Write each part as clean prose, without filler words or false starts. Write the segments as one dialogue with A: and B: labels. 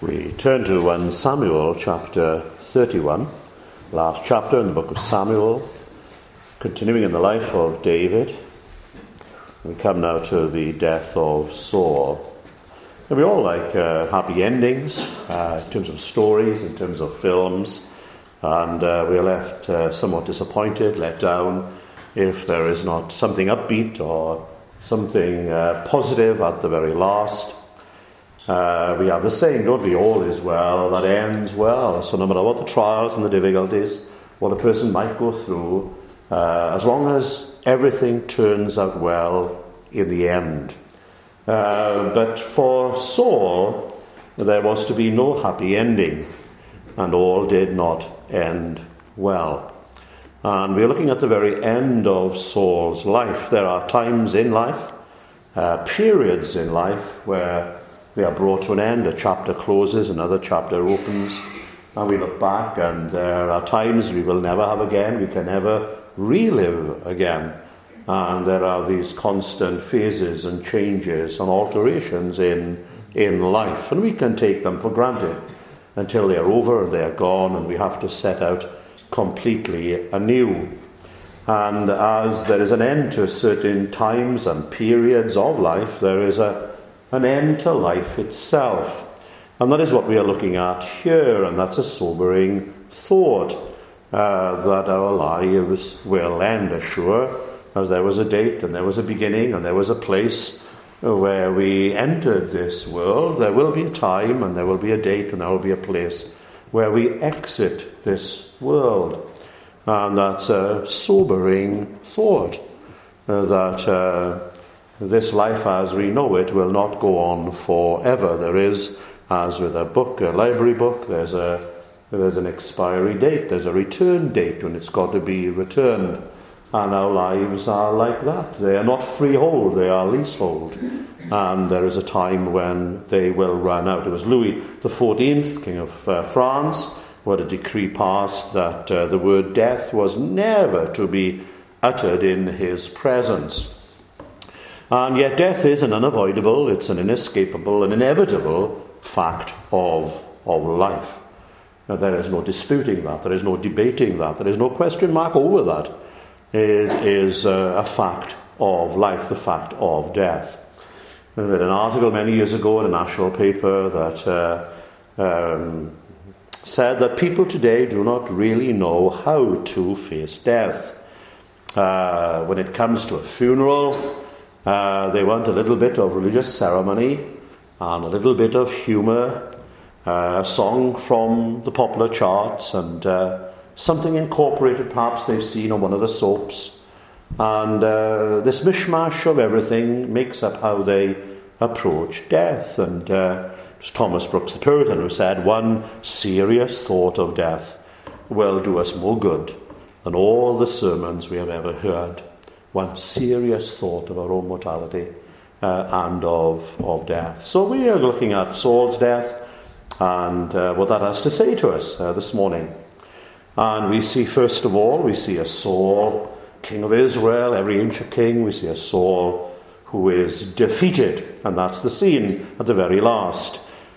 A: We turn to 1 Samuel chapter 31, last chapter in the book of Samuel, continuing in the life of David. We come now to the death of Saul. And we all like happy endings in terms of stories, in terms of films, and we are left somewhat disappointed, let down, if there is not something upbeat or something positive at the very last. We have the saying, don't we, all is well that ends well. So no matter what the trials and the difficulties, what a person might go through, as long as everything turns out well in the end. But for Saul, there was to be no happy ending, and all did not end well. And we're looking at the very end of Saul's life. There are times in life, periods in life, where they are brought to an end. A chapter closes, another chapter opens, and we look back, and there are times we will never have again, we can never relive again. And there are these constant phases and changes and alterations in life, and we can take them for granted until they are over and they are gone, and we have to set out completely anew. And as there is an end to certain times and periods of life, there is an end to life itself. And that is what we are looking at here, and that's a sobering thought, that our lives will end, sure, as there was a date and there was a beginning and there was a place where we entered this world. There will be a time and there will be a date and there will be a place where we exit this world. And that's a sobering thought, that this life as we know it will not go on forever. There is, as with a book, a library book, there's an expiry date, there's a return date when it's got to be returned. And our lives are like that. They are not freehold, they are leasehold. And there is a time when they will run out. It was Louis XIV, King of France, who had a decree passed that the word death was never to be uttered in his presence. And yet death is an unavoidable, it's an inescapable, an inevitable fact of life. Now, there is no disputing that, there is no debating that, there is no question mark over that. It is a fact of life, the fact of death. I read an article many years ago in a national paper that said that people today do not really know how to face death. When it comes to a funeral, they want a little bit of religious ceremony and a little bit of humour, a song from the popular charts, and something incorporated perhaps they've seen on one of the soaps. And this mishmash of everything makes up how they approach death. And it's Thomas Brooks, the Puritan, who said, one serious thought of death will do us more good than all the sermons we have ever heard. One serious thought of our own mortality and of death. So we are looking at Saul's death and what that has to say to us this morning. And we see, first of all, we see a Saul, king of Israel, every inch a king. We see a Saul who is defeated, and that's the scene at the very last.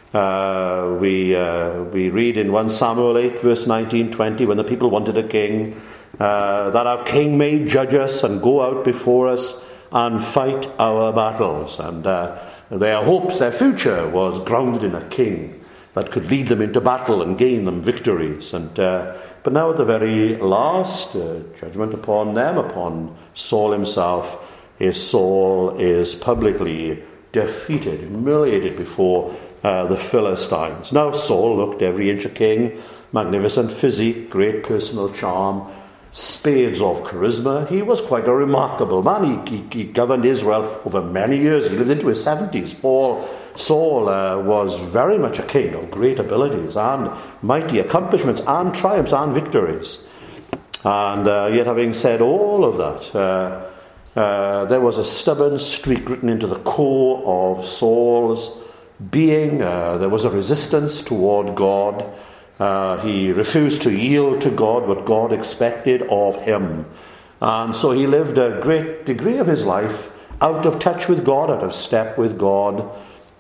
A: We read in 1 Samuel 8, verse 19-20, when the people wanted a king, that our king may judge us and go out before us and fight our battles. And their hopes, their future was grounded in a king that could lead them into battle and gain them victories. But now at the very last, judgment upon them, upon Saul himself, Saul is publicly defeated, humiliated before the Philistines. Now Saul looked every inch a king, magnificent physique, great personal charm, spades of charisma. He was quite a remarkable man. He governed Israel over many years. He lived into his 70s. Saul was very much a king of great abilities and mighty accomplishments and triumphs and victories. And yet, having said all of that, there was a stubborn streak written into the core of Saul's being. There was a resistance toward God. He refused to yield to God what God expected of him. And so he lived a great degree of his life out of touch with God, out of step with God.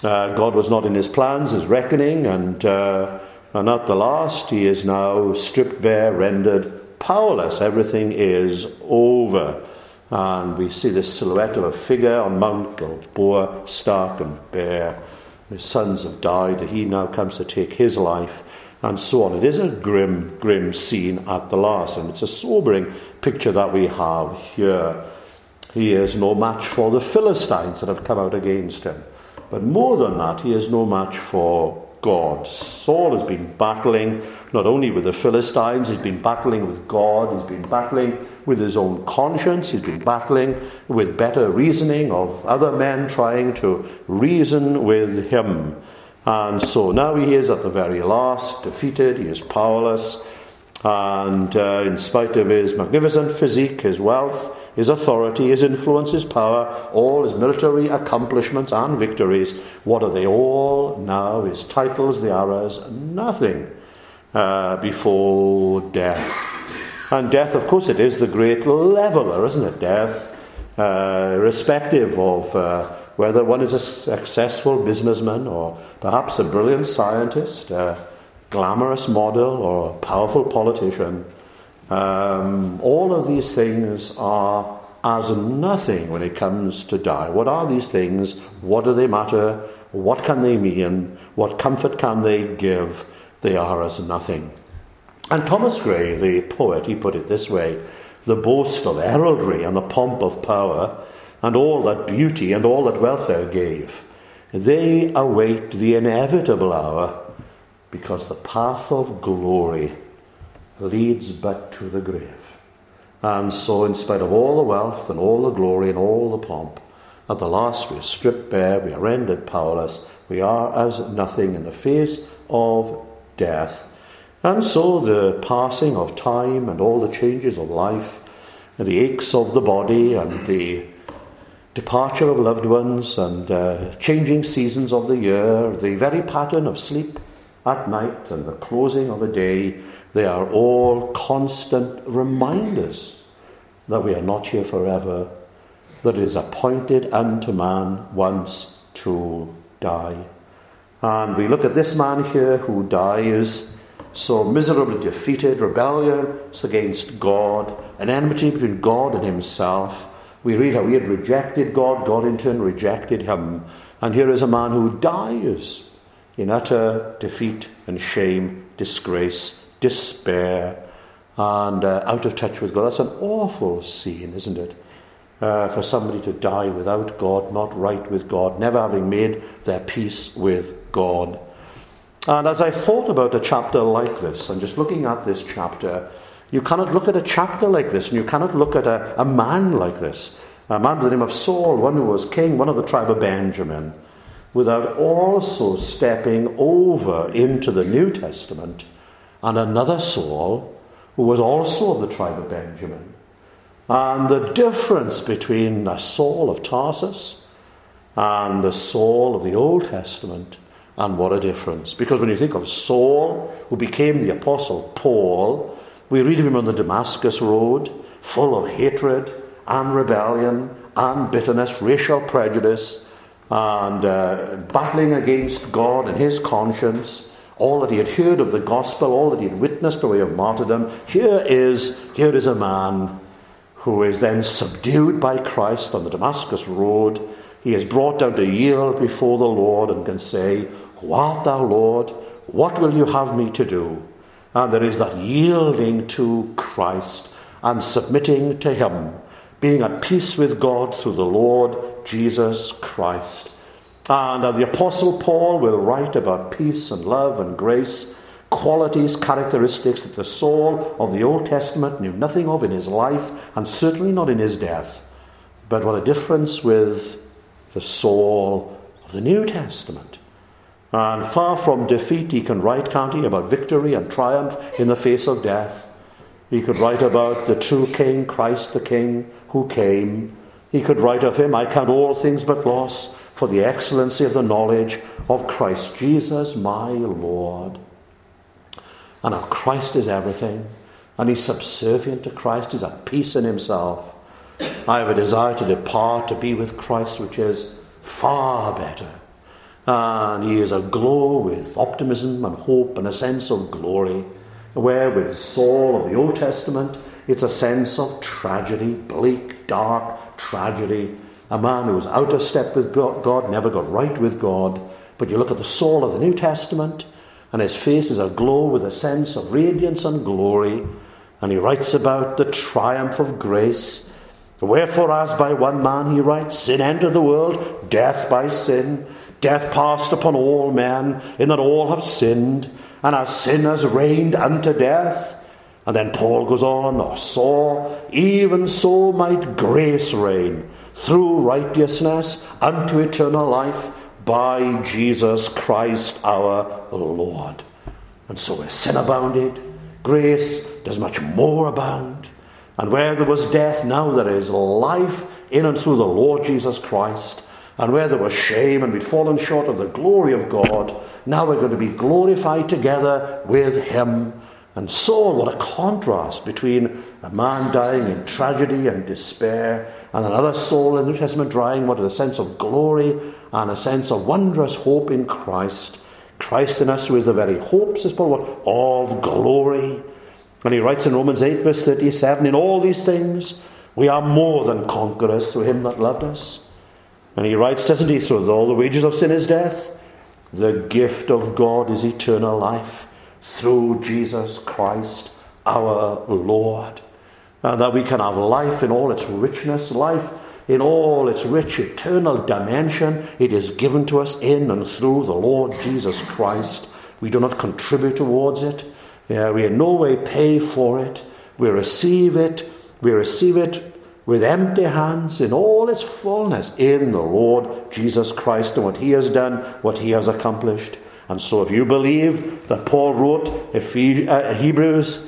A: God was not in his plans, his reckoning, and at the last he is now stripped bare, rendered powerless. Everything is over. And we see this silhouette of a figure on Mount Gilboa, stark and bare. His sons have died. He now comes to take his life, and so on. It is a grim, grim scene at the last, and it's a sobering picture that we have here. He is no match for the Philistines that have come out against him. But more than that, he is no match for God. Saul has been battling not only with the Philistines, he's been battling with God, he's been battling with his own conscience, he's been battling with better reasoning of other men trying to reason with him. And so now he is at the very last, defeated, he is powerless, and in spite of his magnificent physique, his wealth, his authority, his influence, his power, all his military accomplishments and victories, what are they all now? His titles, they are as nothing before death. And death, of course, it is the great leveller, isn't it? Death, irrespective of whether one is a successful businessman or perhaps a brilliant scientist, a glamorous model or a powerful politician. All of these things are as nothing when it comes to die. What are these things? What do they matter? What can they mean? What comfort can they give? They are as nothing. And Thomas Gray, the poet, he put it this way: the boast of heraldry and the pomp of power, and all that beauty and all that wealth there gave, they await the inevitable hour, because the path of glory leads but to the grave. And so, in spite of all the wealth and all the glory and all the pomp, at the last we are stripped bare, we are rendered powerless, we are as nothing in the face of death. And so the passing of time and all the changes of life, and the aches of the body and the departure of loved ones and changing seasons of the year, the very pattern of sleep at night and the closing of a day, they are all constant reminders that we are not here forever, that it is appointed unto man once to die. And we look at this man here who dies so miserably defeated, rebellion against God, an enmity between God and himself. We read how he had rejected God, God in turn rejected him. And here is a man who dies in utter defeat and shame, disgrace, despair, and out of touch with God. That's an awful scene, isn't it? For somebody to die without God, not right with God, never having made their peace with God. And as I thought about a chapter like this, and just looking at this chapter, you cannot look at a chapter like this, and you cannot look at a man like this, a man by the name of Saul, one who was king, one of the tribe of Benjamin, without also stepping over into the New Testament and another Saul who was also of the tribe of Benjamin. And the difference between a Saul of Tarsus and the Saul of the Old Testament, and what a difference. Because when you think of Saul, who became the Apostle Paul, we read of him on the Damascus Road, full of hatred and rebellion and bitterness, racial prejudice, and battling against God and his conscience, all that he had heard of the gospel, all that he had witnessed by way of martyrdom. Here is a man who is then subdued by Christ on the Damascus Road. He is brought down to yield before the Lord and can say, "Who art thou, Lord? What will you have me to do?" And there is that yielding to Christ and submitting to him, being at peace with God through the Lord Jesus Christ. And the Apostle Paul will write about peace and love and grace, qualities, characteristics that the Saul of the Old Testament knew nothing of in his life, and certainly not in his death. But what a difference with the Saul of the New Testament. And far from defeat, he can write, can't he, about victory and triumph in the face of death. He could write about the true King, Christ the King, who came. He could write of him, "I count all things but loss for the excellency of the knowledge of Christ Jesus my Lord." And now Christ is everything, and he's subservient to Christ. He's at peace in himself. I have a desire to depart, to be with Christ, which is far better. And he is aglow with optimism and hope and a sense of glory. Where with Saul of the Old Testament, it's a sense of tragedy, bleak, dark tragedy. A man who was out of step with God, never got right with God. But you look at the Saul of the New Testament, and his face is aglow with a sense of radiance and glory. And he writes about the triumph of grace. Wherefore, as by one man, he writes, sin entered the world, death by sin. Death passed upon all men, in that all have sinned. And as sin has reigned unto death. And then Paul goes on, or saw, even so might grace reign through righteousness unto eternal life by Jesus Christ our Lord. And so where sin abounded, grace does much more abound. And where there was death, now there is life in and through the Lord Jesus Christ. And where there was shame and we'd fallen short of the glory of God, now we're going to be glorified together with him. And so what a contrast between a man dying in tragedy and despair and another soul in the New Testament dying, what a sense of glory and a sense of wondrous hope in Christ. Christ in us who is the very hope, says Paul, of glory. And he writes in Romans 8 verse 37, in all these things we are more than conquerors through him that loved us. And he writes, doesn't he, through all the wages of sin is death, the gift of God is eternal life through Jesus Christ our Lord. And that we can have life in all its richness, life in all its rich eternal dimension. It is given to us in and through the Lord Jesus Christ. We do not contribute towards it. We in no way pay for it. We receive it. We receive it with empty hands in all its fullness in the Lord Jesus Christ and what he has done, what he has accomplished. And so if you believe that Paul wrote in Hebrews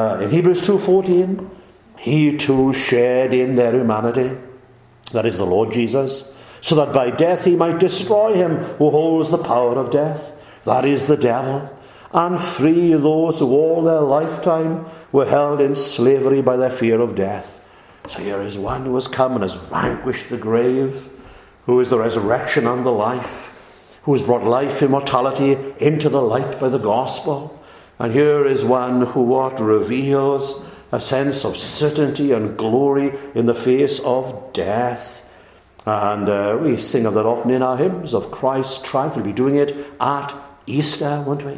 A: 2:14, he too shared in their humanity, that is the Lord Jesus, so that by death he might destroy him who holds the power of death, that is the devil, and free those who all their lifetime were held in slavery by their fear of death. So here is one who has come and has vanquished the grave, who is the resurrection and the life, who has brought life, immortality into the light by the gospel. And here is one who reveals a sense of certainty and glory in the face of death. And we sing of that often in our hymns of Christ's triumph. We'll be doing it at Easter, won't we?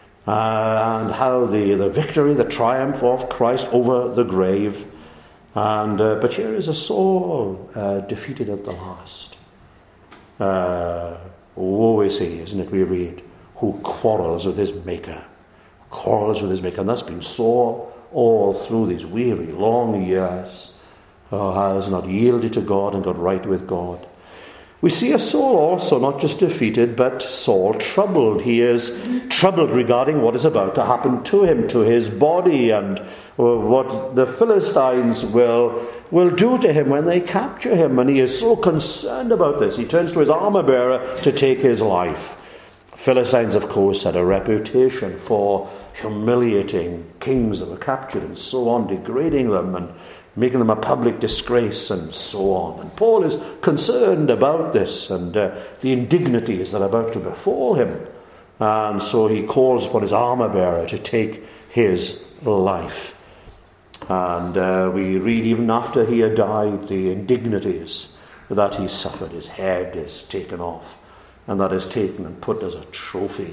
A: And how the victory, the triumph of Christ over the grave. And but here is a soul defeated at the last. Woe is he, isn't it, we read, who quarrels with his maker. Quarrels with his maker. And that's been so all through these weary, long years. Has not yielded to God and got right with God. We see a Saul also not just defeated, but Saul troubled. He is troubled regarding what is about to happen to him, to his body, and what the Philistines will do to him when they capture him. And he is so concerned about this. He turns to his armor bearer to take his life. Philistines, of course, had a reputation for humiliating kings that were captured and so on, degrading them and making them a public disgrace and so on. And Paul is concerned about this and the indignities that are about to befall him. And so he calls upon his armor bearer to take his life. And we read even after he had died the indignities that he suffered. His head is taken off, and that is taken and put as a trophy.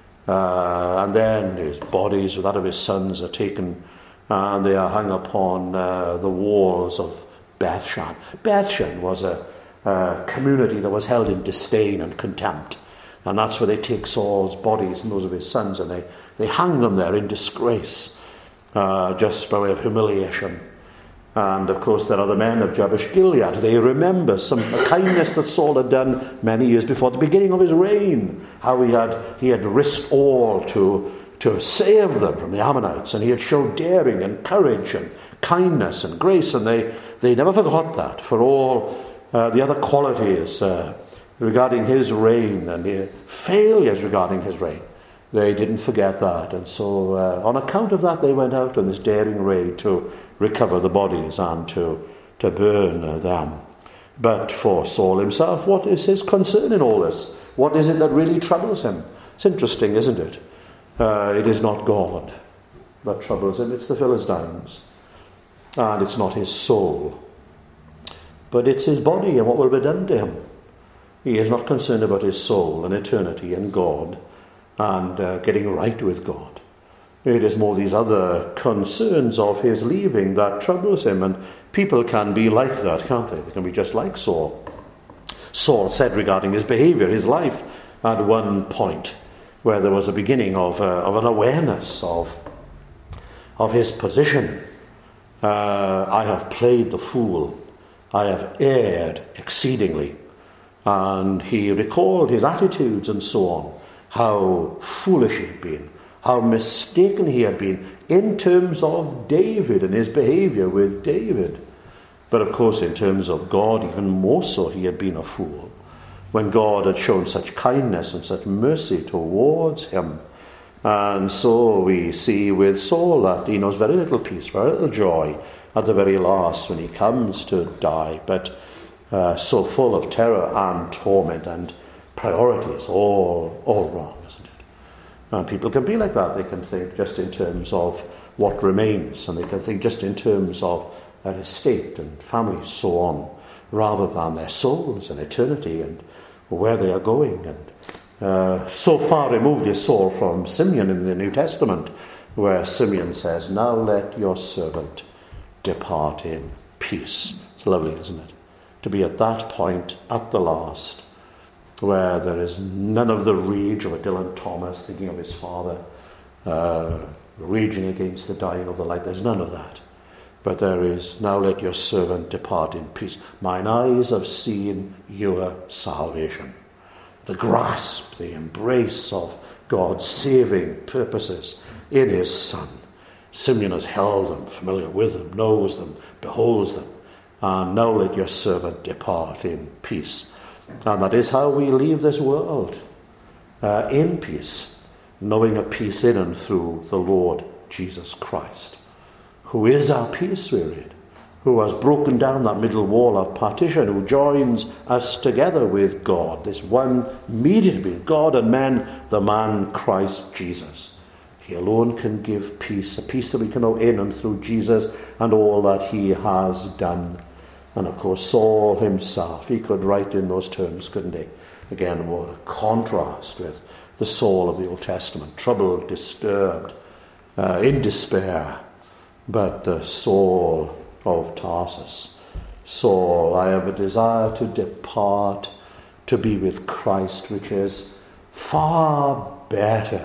A: And then his bodies, that of his sons, are taken and they are hung upon the walls of Bethshan. Bethshan was a community that was held in disdain and contempt. And that's where they take Saul's bodies and those of his sons, and they hang them there in disgrace, just by way of humiliation. And of course there are the men of Jabesh Gilead. They remember a kindness that Saul had done many years before, at the beginning of his reign, how he had risked all to save them from the Ammonites, and he had showed daring and courage and kindness and grace, and they never forgot that for all the other qualities regarding his reign and the failures regarding his reign. They didn't forget that, and so on account of that they went out on this daring raid to recover the bodies and to burn them. But for Saul himself, what is his concern in all this? What is it that really troubles him? It's interesting, isn't it? It is not God that troubles him, it's the Philistines. And it's not his soul, but it's his body and what will be done to him. He is not concerned about his soul and eternity and God and getting right with God. It is more these other concerns of his leaving that troubles him, and people can be like that, can't they? They can be just like Saul. Saul said regarding his behavior, his life, at one point, where there was a beginning of an awareness of his position. I have played the fool. I have erred exceedingly. And he recalled his attitudes and so on, how foolish he had been, how mistaken he had been in terms of David and his behavior with David. But of course, in terms of God, even more so, he had been a fool. When God had shown such kindness and such mercy towards him. And so we see with Saul that he knows very little peace, very little joy at the very last when he comes to die. But so full of terror and torment and priorities, all wrong, isn't it? And people can be like that. They can think just in terms of what remains, and they can think just in terms of an estate and family, so on, rather than their souls and eternity and where they are going. And so far removed is Saul from Simeon in the New Testament, where Simeon says, "Now let your servant depart in peace." It's lovely, isn't it? To be at that point, at the last, where there is none of the rage of a Dylan Thomas thinking of his father, raging against the dying of the light. There's none of that. But there is, "Now let your servant depart in peace. Mine eyes have seen your salvation." The grasp, the embrace of God's saving purposes in his Son. Simeon has held them, familiar with them, knows them, beholds them. And now let your servant depart in peace. And that is how we leave this world, in peace, knowing a peace in and through the Lord Jesus Christ, who is our peace, we read, who has broken down that middle wall of partition, who joins us together with God, this one mediator between God and men, the man Christ Jesus. He alone can give peace, a peace that we can know in and through Jesus and all that he has done. And of course, Saul himself, he could write in those terms, couldn't he? Again, what a contrast with the Saul of the Old Testament, troubled, disturbed, in despair. But the Saul of Tarsus, Saul, I have a desire to depart, to be with Christ, which is far better,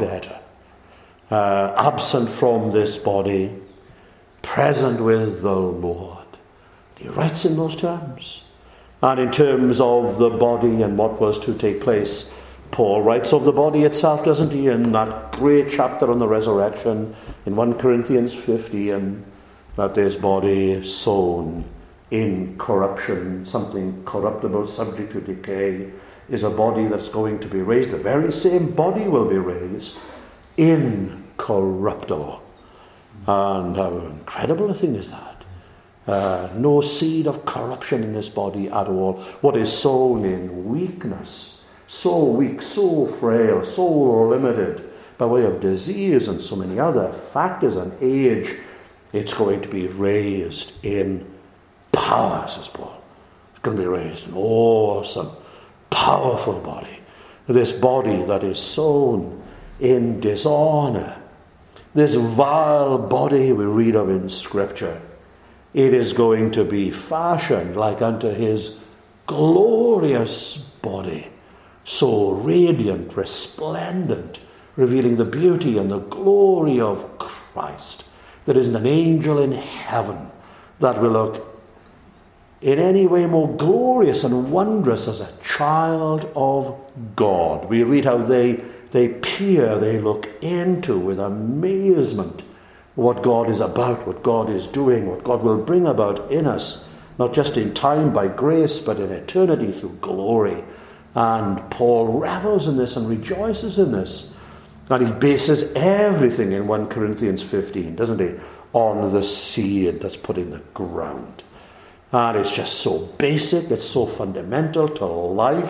A: absent from this body, present with the Lord. He writes in those terms. And in terms of the body and what was to take place, Paul writes of the body itself, doesn't he, in that great chapter on the resurrection in 1 Corinthians 15, that this body sown in corruption, something corruptible, subject to decay, is a body that's going to be raised. The very same body will be raised incorruptible. And how incredible a thing is that. No seed of corruption in this body at all. What is sown in weakness, so weak, so frail, so limited by way of disease and so many other factors and age, it's going to be raised in power, says Paul. It's going to be raised in awesome, powerful body. This body that is sown in dishonor, this vile body we read of in Scripture, it is going to be fashioned like unto his glorious body, so radiant, resplendent, revealing the beauty and the glory of Christ. There isn't an angel in heaven that will look in any way more glorious and wondrous as a child of God. We read how they peer, they look into with amazement what God is about, what God is doing, what God will bring about in us, not just in time by grace, but in eternity through glory. And Paul revels in this and rejoices in this. And he bases everything in 1 Corinthians 15, doesn't he, on the seed that's put in the ground. And it's just so basic, it's so fundamental to life.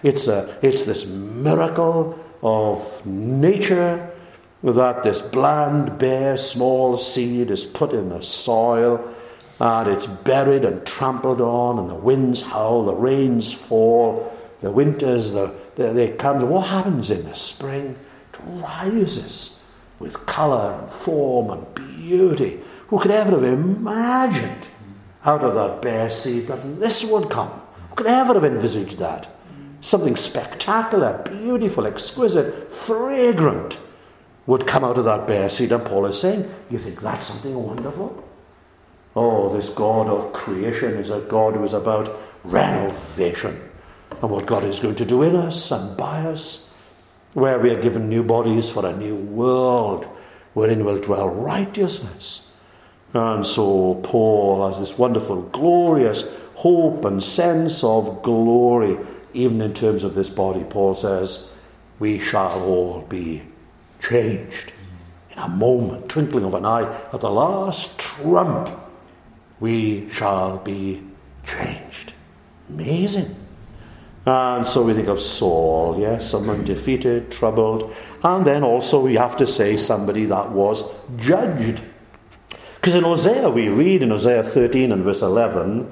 A: It's this miracle of nature that this bland, bare, small seed is put in the soil, and it's buried and trampled on, and the winds howl, the rains fall, the winters, they come. And what happens in the spring? It rises with colour and form and beauty. Who could ever have imagined out of that bare seed that this would come? Who could ever have envisaged that? Something spectacular, beautiful, exquisite, fragrant would come out of that bare seed. And Paul is saying, you think that's something wonderful? Oh, this God of creation is a God who is about renovation. And what God is going to do in us and by us, where we are given new bodies for a new world, wherein will dwell righteousness. And so Paul has this wonderful, glorious hope and sense of glory, even in terms of this body. Paul says, we shall all be changed in a moment, twinkling of an eye, at the last trump. We shall be changed. Amazing. And so we think of Saul, yes, someone defeated, troubled, and then also we have to say somebody that was judged. Because in Hosea we read in Hosea 13 and verse 11,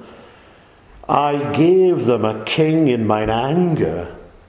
A: I gave them a king in mine anger,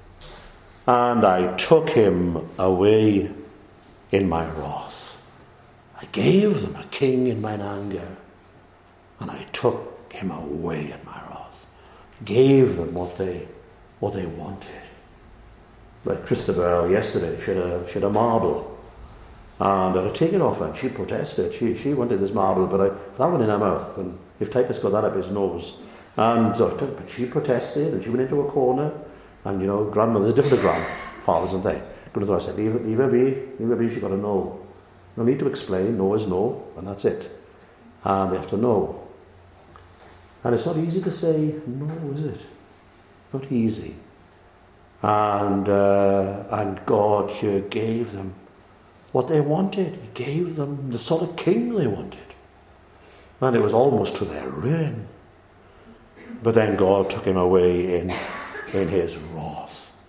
A: and I took him away in my wrath. I gave them a king in mine anger, and I took him away in my wrath. Gave them what they wanted. Like Christabel yesterday, she had a marble, and I had to take it off her, and she protested. She wanted this marble, but that one in her mouth, and if Titus got that up his nose. And but she protested, and she went into a corner, and grandmothers, different grandfathers, and they. I said, leave her be, she's got to know. No need to explain, no is no, and that's it. And they have to know. And it's not easy to say no, is it? Not easy. And God here gave them what they wanted. He gave them the sort of king they wanted. And it was almost to their ruin. But then God took him away in his wrath.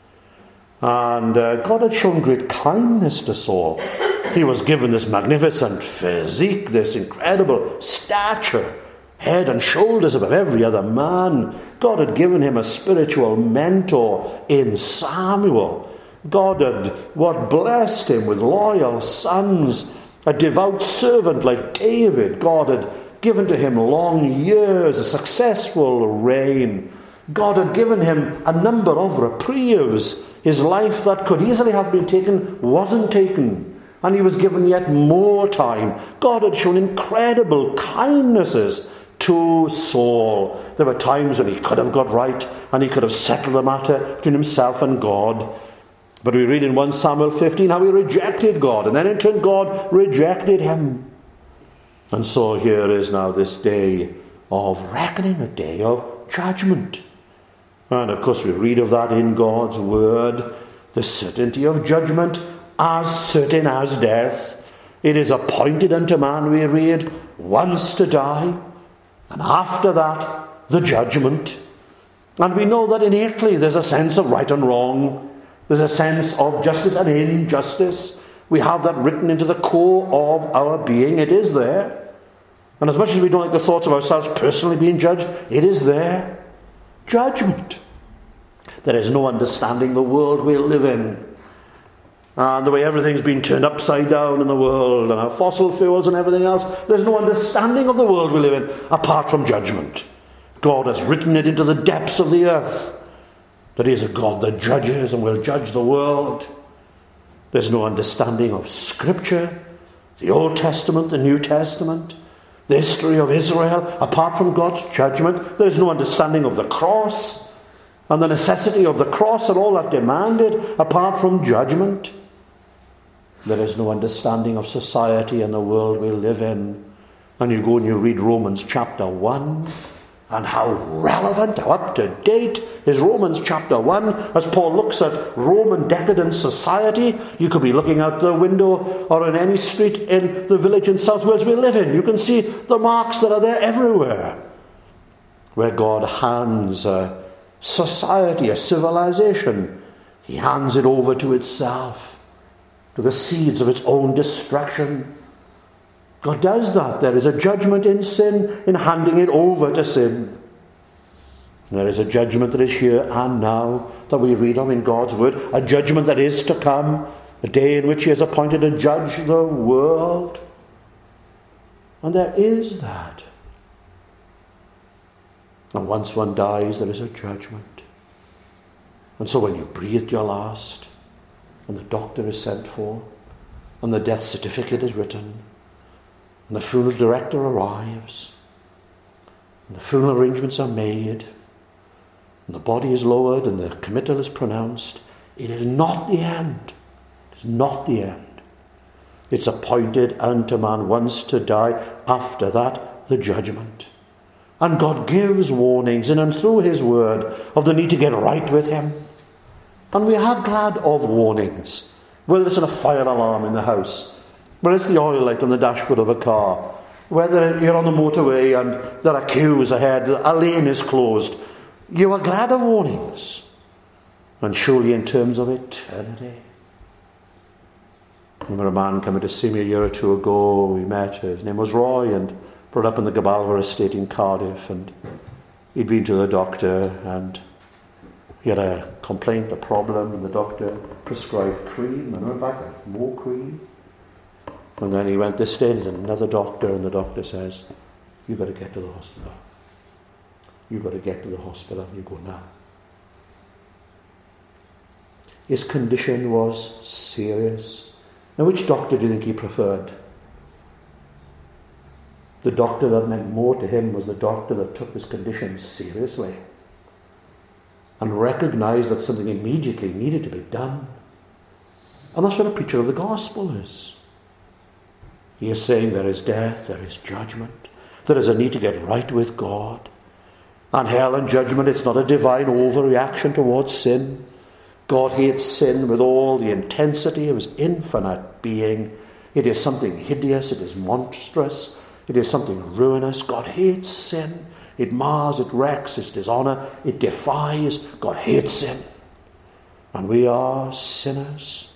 A: And God had shown great kindness to Saul. He was given this magnificent physique, this incredible stature, head and shoulders above every other man. God had given him a spiritual mentor in Samuel. God had blessed him with loyal sons, a devout servant like David. God had given to him long years, a successful reign. God had given him a number of reprieves. His life that could easily have been taken wasn't taken, and he was given yet more time. God had shown incredible kindnesses to Saul. There were times when he could have got right, and he could have settled the matter between himself and God. But we read in 1 Samuel 15 how he rejected God, and then in turn God rejected him. And so here is now this day of reckoning, a day of judgment. And of course we read of that in God's word, the certainty of judgment, as certain as death. It is appointed unto man, we read, once to die, and after that the judgment. And we know that innately there's a sense of right and wrong. There's a sense of justice and injustice. We have that written into the core of our being. It is there. And as much as we don't like the thoughts of ourselves personally being judged, it is there. Judgment. There is no understanding the world we live in, and the way everything's been turned upside down in the world, and our fossil fuels and everything else. There's no understanding of the world we live in apart from judgment. God has written it into the depths of the earth that he is a God that judges and will judge the world. There's no understanding of Scripture, the Old Testament, the New Testament, the history of Israel, apart from God's judgment. There is no understanding of the cross and the necessity of the cross and all that demanded, apart from judgment. There is no understanding of society and the world we live in. And you go and you read Romans chapter 1, and how relevant, how up to date is Romans chapter 1. As Paul looks at Roman decadent society, you could be looking out the window or in any street in the village in South Wales we live in. You can see the marks that are there everywhere, where God hands a society, a civilization, he hands it over to itself, to the seeds of its own destruction. God does that. There is a judgment in sin, in handing it over to sin. And there is a judgment that is here and now that we read of in God's word, a judgment that is to come, a day in which he has appointed to judge the world. And there is that. And once one dies, there is a judgment. And so when you've breathed your last, and the doctor is sent for, and the death certificate is written, and the funeral director arrives, and the funeral arrangements are made, and the body is lowered, and the committal is pronounced, it is not the end. It is not the end. It's appointed unto man once to die, after that the judgment. And God gives warnings in and through his word of the need to get right with him. And we are glad of warnings, whether it's in a fire alarm in the house, whether it's the oil light on the dashboard of a car, whether you're on the motorway and there are queues ahead, a lane is closed. You are glad of warnings. And surely in terms of eternity. I remember a man coming to see me a year or two ago. We met. His name was Roy, and brought up in the Gabalva estate in Cardiff. And he'd been to the doctor, and he had a complaint, a problem, and the doctor prescribed cream. And in fact, more cream. And then he went this day, and there's another doctor, and the doctor says, "You've got to get to the hospital. You've got to get to the hospital. You go now." His condition was serious. Now, which doctor do you think he preferred? The doctor that meant more to him was the doctor that took his condition seriously and recognized that something immediately needed to be done. And that's what a preacher of the gospel is. He is saying there is death, there is judgment, there is a need to get right with God. And hell and judgment, it's not a divine overreaction towards sin. God hates sin with all the intensity of his infinite being. It is something hideous, it is monstrous, it is something ruinous. God hates sin. It mars, it wrecks, it dishonour, it defies. God hates sin. And we are sinners.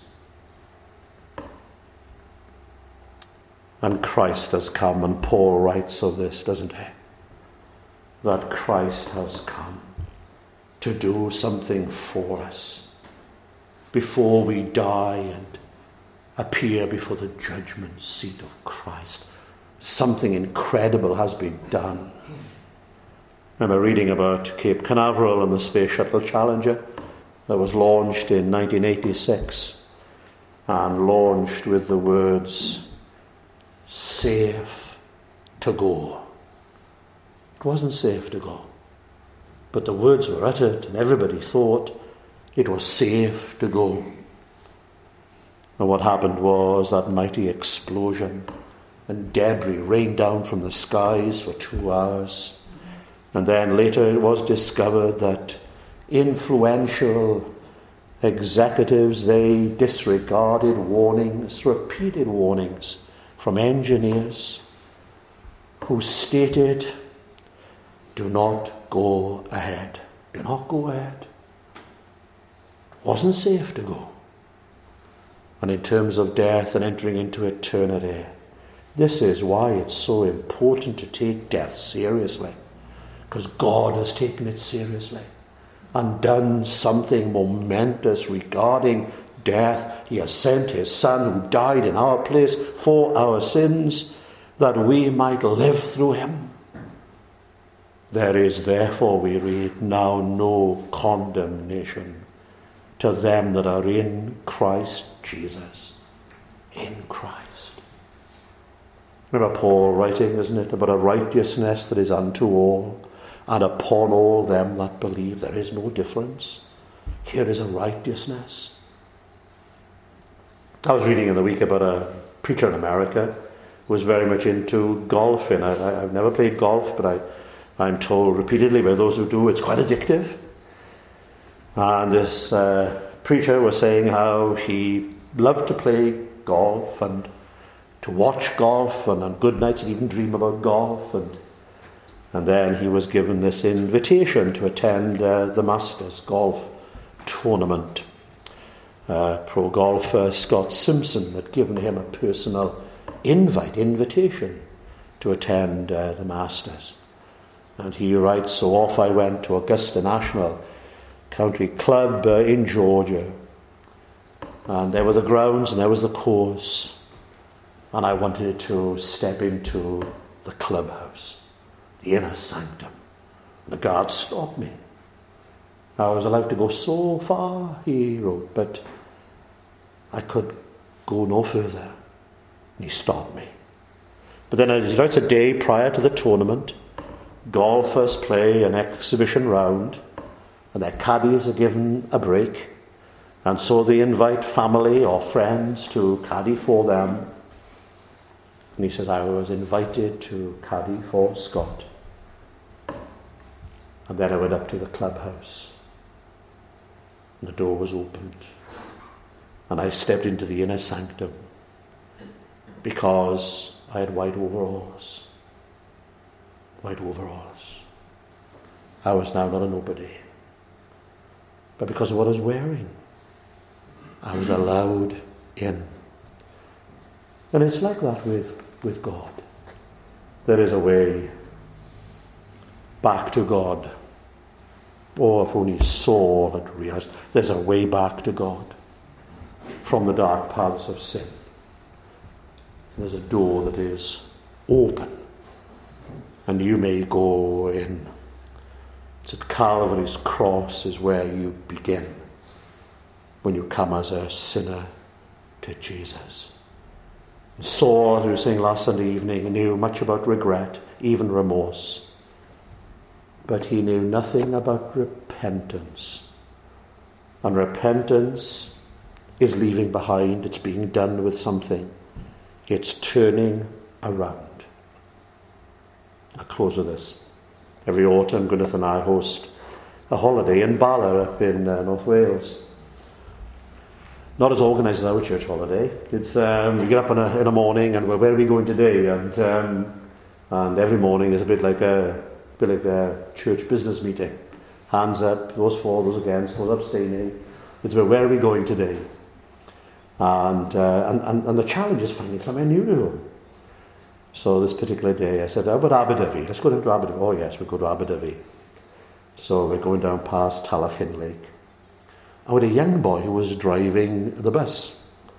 A: And Christ has come, and Paul writes of this, doesn't he? That Christ has come to do something for us before we die and appear before the judgment seat of Christ. Something incredible has been done. I remember reading about Cape Canaveral and the Space Shuttle Challenger that was launched in 1986 and launched with the words, "Safe to go." It wasn't safe to go, but the words were uttered and everybody thought it was safe to go. And what happened was that mighty explosion, and debris rained down from the skies for 2 hours. And then later it was discovered that influential executives, they disregarded warnings, repeated warnings from engineers who stated, "Do not go ahead. Do not go ahead." It wasn't safe to go. And in terms of death and entering into eternity, this is why it's so important to take death seriously. Because God has taken it seriously and done something momentous regarding death. He has sent his Son who died in our place for our sins, that we might live through him. There is therefore, we read, now no condemnation to them that are in Christ Jesus. In Christ. Remember Paul writing, isn't it, about a righteousness that is unto all, and upon all them that believe. There is no difference. Here is a righteousness. I was reading in the week about a preacher in America who was very much into golfing. I've never played golf, but I'm told repeatedly by those who do, it's quite addictive. And this preacher was saying how he loved to play golf and to watch golf, and on good nights he'd even dream about golf. And And then he was given this invitation to attend the Masters golf tournament. Pro golfer Scott Simpson had given him a personal invitation to attend the Masters. And he writes, so off I went to Augusta National Country Club in Georgia. And there were the grounds and there was the course. And I wanted to step into the clubhouse, the inner sanctum. The guard stopped me. I was allowed to go so far, he wrote, but I could go no further. And he stopped me. But then he writes a day prior to the tournament, golfers play an exhibition round, and their caddies are given a break, and so they invite family or friends to caddy for them. And he says, I was invited to caddy for Scott. And then I went up to the clubhouse, and the door was opened, and I stepped into the inner sanctum because I had white overalls. White overalls. I was now not a nobody. But because of what I was wearing, I was allowed in. And it's like that with God. There is a way back to God. Oh, if only Saul had realized there's a way back to God from the dark paths of sin. There's a door that is open, and you may go in. It's at Calvary's cross is where you begin when you come as a sinner to Jesus. Saul, as we were saying last Sunday evening, knew much about regret, even remorse. But he knew nothing about repentance. And repentance is leaving behind. It's being done with something. It's turning around. I'll close with this. Every autumn, Gwyneth and I host a holiday in Bala up in North Wales. Not as organised as our church holiday. It's we get up in a morning and where are we going today? And every morning is a bit like a church business meeting. Hands up, those for, those against, those abstaining. It's about where are we going today? And the challenge is finding somewhere new to go. So this particular day I said, how about Abu Dhabi? Let's go down to Abu Dhabi. Oh yes, we'll go to Abu Dhabi. So we're going down past Talachin Lake. And with a young boy who was driving the bus.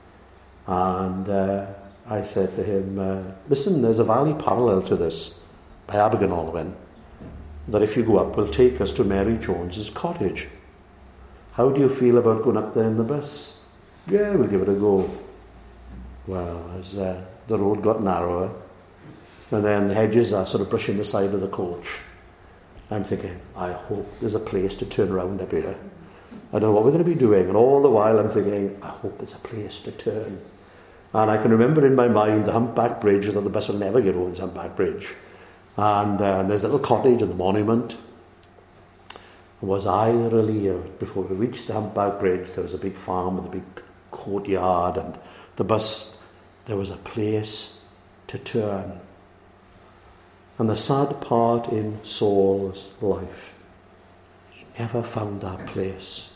A: And I said to him, listen, there's a valley parallel to this by Abergynolwen that if you go up will take us to Mary Jones's cottage. How do you feel about going up there in the bus? Yeah, we'll give it a go. Well, as the road got narrower, and then the hedges are sort of brushing the side of the coach, I'm thinking, I hope there's a place to turn around up here. I don't know what we're going to be doing. And all the while I'm thinking, I hope there's a place to turn. And I can remember in my mind the Humpback Bridge, that the bus will never get over this Humpback Bridge. And there's a little cottage and the monument. It was really, before we reached the Humpback Bridge, there was a big farm with a big courtyard, and the bus, there was a place to turn. And the sad part in Saul's life, he never found that place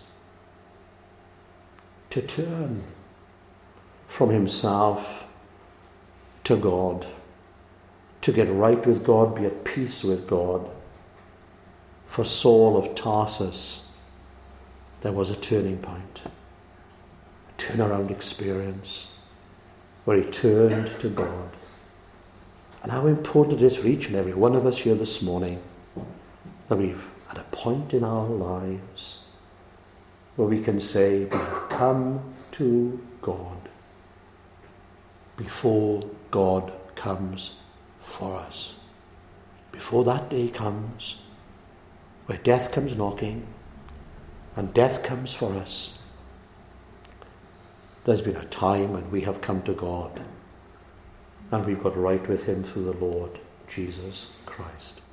A: to turn from himself to God, to get right with God, be at peace with God. For Saul of Tarsus, there was a turning point, a turnaround experience where he turned to God. And how important it is for each and every one of us here this morning that we've at a point in our lives where we can say, we come to God before God comes for us. Before that day comes, where death comes knocking and death comes for us, there's been a time when we have come to God and we've got right with him through the Lord Jesus Christ.